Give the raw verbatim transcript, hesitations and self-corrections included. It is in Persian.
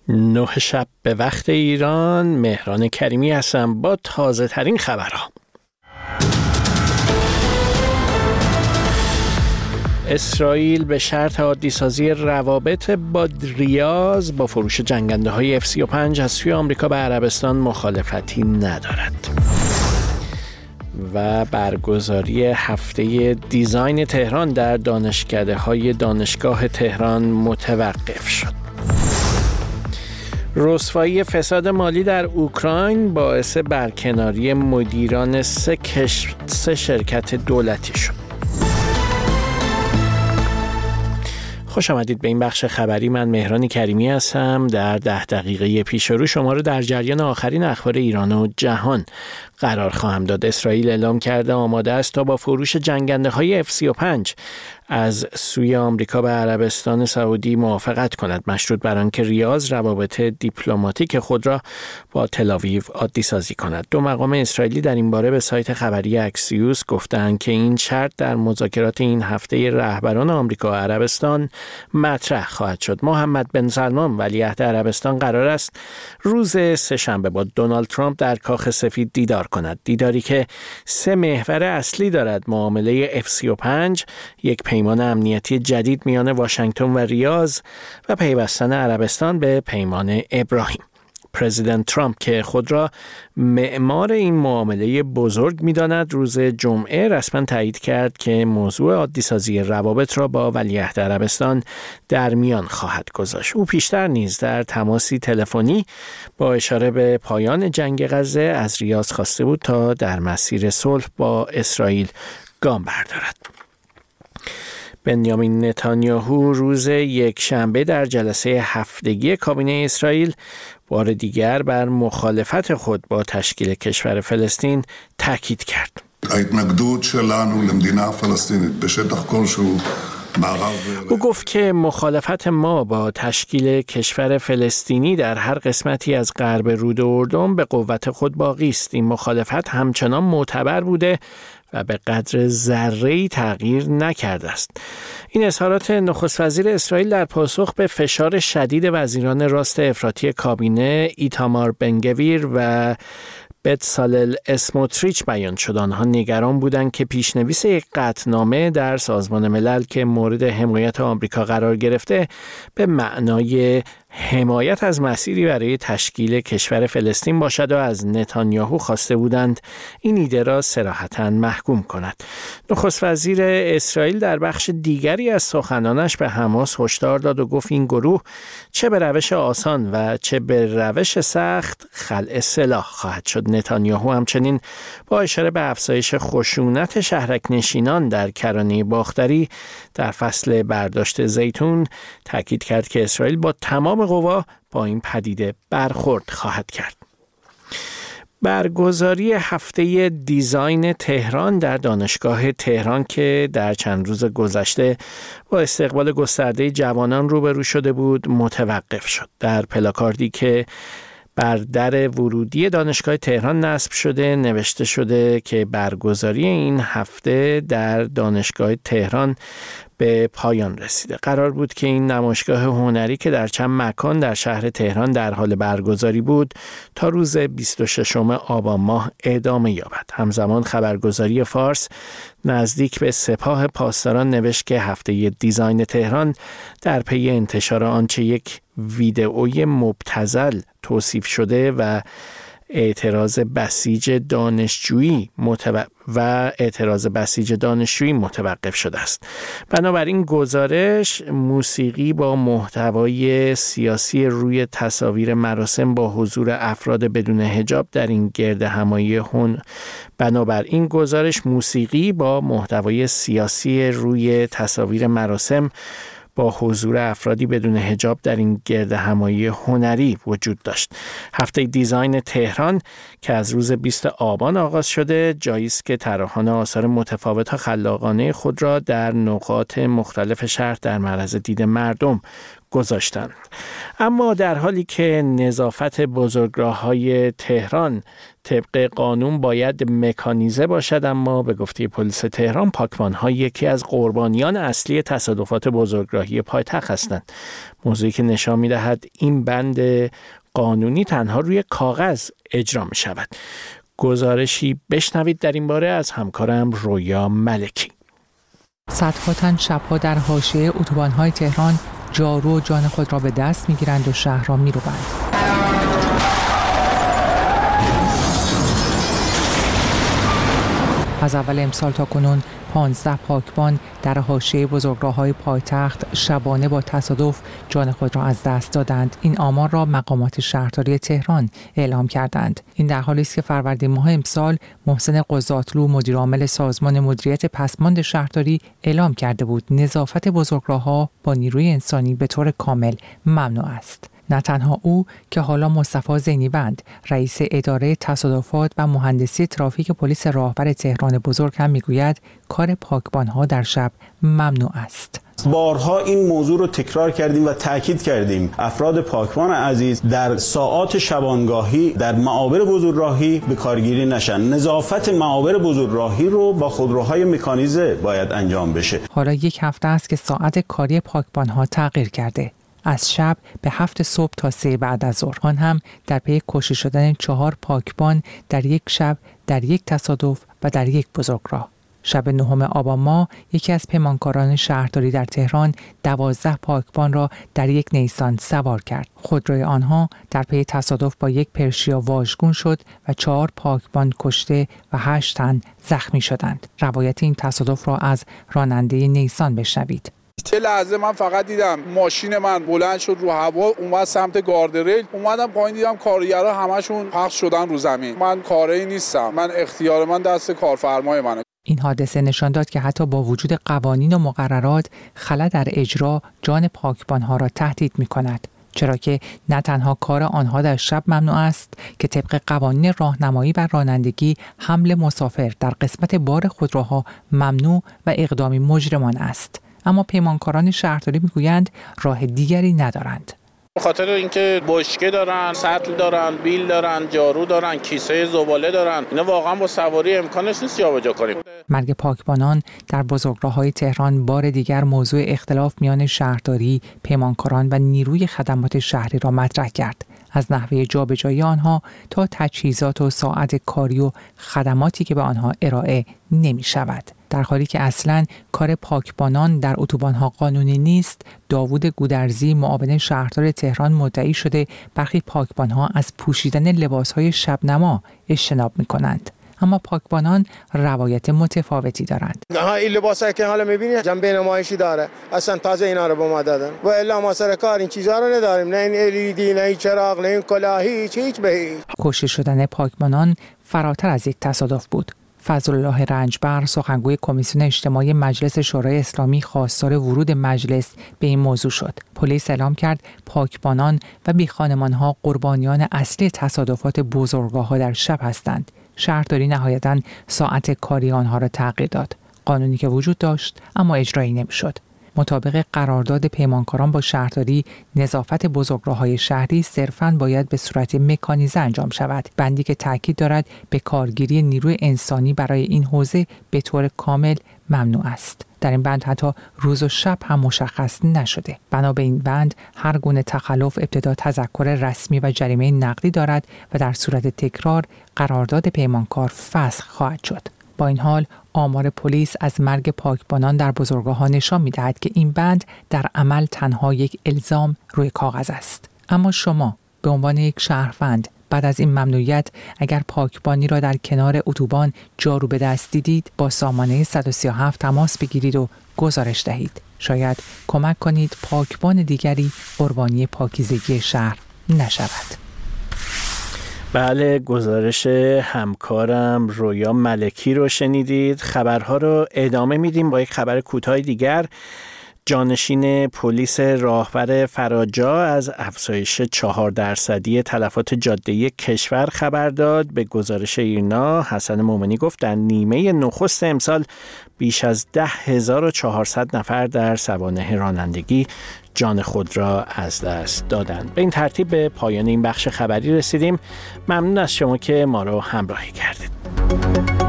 نه شب به وقت ایران، مهران کریمی هستم با تازه ترین خبرها. اسرائیل به شرط عادی سازی روابط با ریاض با فروش جنگنده های اف سی و پنج از سوی آمریکا به عربستان مخالفتی ندارد. و برگزاری هفته دیزاین تهران در دانشکده های دانشگاه تهران متوقف شد. رسوایی فساد مالی در اوکراین باعث برکناری مدیران سه, کش... سه شرکت دولتی شد. خوش آمدید به این بخش خبری. من مهران کریمی هستم. در ده دقیقه پیش رو شما رو در جریان آخرین اخبار ایران و جهان قرار خواهم داد. اسرائیل اعلام کرده آماده است تا با فروش جنگنده های اف سی و پنج از سوی آمریکا به عربستان سعودی موافقت کند، مشروط بر آنکه ریاض روابط دیپلماتیک خود را با تل‌آویو عادی سازی کند. دو مقام اسرائیلی در این باره به سایت خبری اکسیوس گفتند که این شرط در مذاکرات این هفته رهبران آمریکا و عربستان مطرح خواهد شد. محمد بن سلمان ولیعهد عربستان قرار است روز سه‌شنبه با دونالد ترامپ در کاخ سفید دیدار کند. دیداری که سه محور اصلی دارد: معامله اف سی و پنج، یک پیمان امنیتی جدید میان واشنگتن و ریاض و پیوستن عربستان به پیمان ابراهیم. پرزیدنت ترامپ که خود را معمار این معامله بزرگ می‌داند، روز جمعه رسما تایید کرد که موضوع عادی‌سازی روابط را با ولیعهد عربستان در میان خواهد گذاشت. او پیشتر نیز در تماسی تلفنی با اشاره به پایان جنگ غزه از ریاض خواسته بود تا در مسیر صلح با اسرائیل گام بردارد. بنیامین نتانیاهو روز یک شنبه در جلسه هفتگی کابینه اسرائیل بار دیگر بر مخالفت خود با تشکیل کشور فلسطین تاکید کرد. ההתנגדות שלנו למדינה פלסטינית בשטח כלשהו او گفت که مخالفت ما با تشکیل کشور فلسطینی در هر قسمتی از غرب رود اردن به قوت خود باقی است. این مخالفت همچنان معتبر بوده و به قدر ذره‌ای تغییر نکرده است. این اظهارات نخست وزیر اسرائیل در پاسخ به فشار شدید وزیران راست افراطی کابینه ایتامار بنگویر و بتسالل اسموتریچ بیان شد. آنها نگران بودند که پیشنویس یک قطعنامه در سازمان ملل که مورد حمایت آمریکا قرار گرفته به معنای حمایت از مسیری برای تشکیل کشور فلسطین باشد و از نتانیاهو خواسته بودند این ایده را صراحتاً محکوم کند. نخست وزیر اسرائیل در بخش دیگری از سخنانش به حماس هشدار داد و گفت این گروه چه به روش آسان و چه به روش سخت خلع سلاح خواهد شد. نتانیاهو همچنین با اشاره به افزایش خشونت شهرک نشینان در کرانه باختری در فصل برداشت زیتون تاکید کرد که اسرائیل با تمام قوا با این پدیده برخورد خواهد کرد. برگزاری هفته دیزاین تهران در دانشگاه تهران که در چند روز گذشته با استقبال گسترده جوانان روبرو شده بود متوقف شد. در پلاکاردی که بر در ورودی دانشگاه تهران نصب شده نوشته شده که برگزاری این هفته در دانشگاه تهران به پایان رسیده. قرار بود که این نمایشگاه هنری که در چند مکان در شهر تهران در حال برگزاری بود تا روز بیست و ششم آبان ماه ادامه یابد. همزمان خبرگزاری فارس نزدیک به سپاه پاسداران نوشت که هفته دیزاین تهران در پی انتشار آنچه یک ویدئوی مبتذل توصیف شده و اعتراض بسیج دانشجویی متو... و اعتراض بسیج دانشجویی متوقف شده است. بنابراین گزارش موسیقی با محتوای سیاسی روی تصاویر مراسم با حضور افراد بدون حجاب در این گرد همایی هن بنابراین گزارش موسیقی با محتوای سیاسی روی تصاویر مراسم با حضور افرادی بدون حجاب در این گرد همایی هنری وجود داشت. هفته دیزاین تهران که از روز بیست آبان آغاز شده جایی است که طراحان آثار متفاوت و خلاقانه خود را در نقاط مختلف شهر در معرض دید مردم گذاشتند. اما در حالی که نظافت بزرگراه‌های تهران طبق قانون باید مکانیزه باشد، اما به گفته پلیس تهران پاکبان‌ها یکی از قربانیان اصلی تصادفات بزرگراهی پایتخت هستند. موضوعی که نشان می‌دهد این بند قانونی تنها روی کاغذ اجرا می‌شود. گزارشی بشنوید در این باره از همکارم رویا ملکی. صدها تن شب‌ها در حاشیه اتوبان‌های تهران جارو و جان خود را به دست می‌گیرند و شهر را می‌روبند. از اول امسال تا کنون پانزده پاکبان در حاشیه بزرگراه‌های پایتخت شبانه با تصادف جان خود را از دست دادند. این آمار را مقامات شهرداری تهران اعلام کردند. این در حالی است که فروردین ماه امسال محسن قضاتلو مدیرعامل سازمان مدیریت پسماند شهرداری اعلام کرده بود نظافت بزرگراه‌ها با نیروی انسانی به طور کامل ممنوع است. نه تنها او که حالا مصطفی زینی‌بند رئیس اداره تصادفات و مهندسی ترافیک پلیس راهبر تهران بزرگ هم میگوید کار پاکبان‌ها در شب ممنوع است. بارها این موضوع رو تکرار کردیم و تاکید کردیم افراد پاکبان عزیز در ساعات شبانگاهی در معابر بزرگراهی به کارگیری نشن. نظافت معابر بزرگراهی رو با خودروهای مکانیزه باید انجام بشه. حالا یک هفته است که ساعت کاری پاکبان‌ها تغییر کرده. از شب به هفت صبح تا سه بعد از ظهر. آن هم در پی کشته شدن چهار پاکبان در یک شب، در یک تصادف و در یک بزرگراه. شب نهم آبان ماه یکی از پیمانکاران شهرداری در تهران دوازده پاکبان را در یک نیسان سوار کرد. خودروی آنها در پی تصادف با یک پرشیا واژگون شد و چهار پاکبان کشته و هشت تن زخمی شدند. روایت این تصادف را از راننده نیسان بشنوید. چه لحظه من فقط دیدم ماشین من بلند شد رو هوا اومد سمت گاردریل، اومدم پایین دیدم کارگرها همشون پخش شدن رو زمین. من کاری نیستم، من اختیار من دست کارفرمای منه. این حادثه نشان داد که حتی با وجود قوانین و مقررات خلل در اجرا جان پاکبان‌ها را تهدید می‌کند. چرا که نه تنها کار آنها در شب ممنوع است که طبق قوانین راهنمایی و رانندگی حمل مسافر در قسمت بار خودروها ممنوع و اقدامی مجرمانه است. اما پیمانکاران شهرداری میگویند راه دیگری ندارند. به خاطر اینکه بشکه دارن، سطل دارن، بیل دارن، جارو دارن، کیسه زباله دارن، اینا واقعا با سواری امکانش نیست جابجا کنیم. مرگ پاکبانان در بزرگراه‌های تهران بار دیگر موضوع اختلاف میان شهرداری، پیمانکاران و نیروی خدمات شهری را مطرح کرد. از نحوه جابجایی آنها تا تجهیزات و ساعت کاری و خدماتی که به آنها ارائه نمی شود. در حالی که اصلاً کار پاکبانان در اتوبان‌ها قانونی نیست، داوود گودرزی معاون شهردار تهران مدعی شده برخی پاکبان‌ها از پوشیدن لباس‌های شبنما اجتناب می‌کنند. اما پاکبانان روایت متفاوتی دارند. ها این لباسایی که حالا می‌بینید جنبه نمایشی داره. اصلا تازه اینا رو به ما دادن. و الا ما سر کار این چیزا رو نداریم. نه این الیدی، نه این چراغ، نه این کلاه، هیچ هیچ به هیچ. کشته شدن پاکبانان فراتر از یک تصادف بود. فضلالله رنجبر سخنگوی کمیسیون اجتماعی مجلس شورای اسلامی خواستار ورود مجلس به این موضوع شد. پلیس اعلام کرد پاکبانان و بیخانمان‌ها قربانیان اصلی تصادفات بزرگراه‌ها در شب هستند. شهرداری نهایتاً ساعت کاری آنها را تغییر داد. قانونی که وجود داشت اما اجرایی نمی‌شد. مطابق قرارداد پیمانکاران با شهرداری، نظافت بزرگراه‌های شهری صرفاً باید به صورت مکانیزه انجام شود. بندی که تاکید دارد به کارگیری نیروی انسانی برای این حوزه به طور کامل ممنوع است. در این بند حتی روز و شب هم مشخص نشده. بنا به این بند هر گونه تخلف ابتدا تذکر رسمی و جریمه نقدی دارد و در صورت تکرار قرارداد پیمانکار فسخ خواهد شد. با این حال آمار پلیس از مرگ پاکبانان در بزرگراه‌ها نشان می‌دهد که این بند در عمل تنها یک الزام روی کاغذ است. اما شما به عنوان یک شهروند بعد از این ممنوعیت اگر پاکبانی را در کنار اتوبان جارو به دست دیدید با سامانه صد و سی و هفت تماس بگیرید و گزارش دهید. شاید کمک کنید پاکبان دیگری قربانی پاکیزگی شهر نشود. بله، گزارش همکارم رویا ملکی رو شنیدید. خبرها رو ادامه میدیم با یک خبر کوتاه دیگر. جانشین پلیس راهور فراجا از افزایش چهار درصدی تلفات جاده‌ای کشور خبر داد. به گزارش ایرنا حسن مومنی گفت در نیمه نخست امسال بیش از ده هزار و چهارصد نفر در سوانح رانندگی جان خود را از دست دادند. به این ترتیب به پایان این بخش خبری رسیدیم. ممنون از شما که ما را همراهی کردید.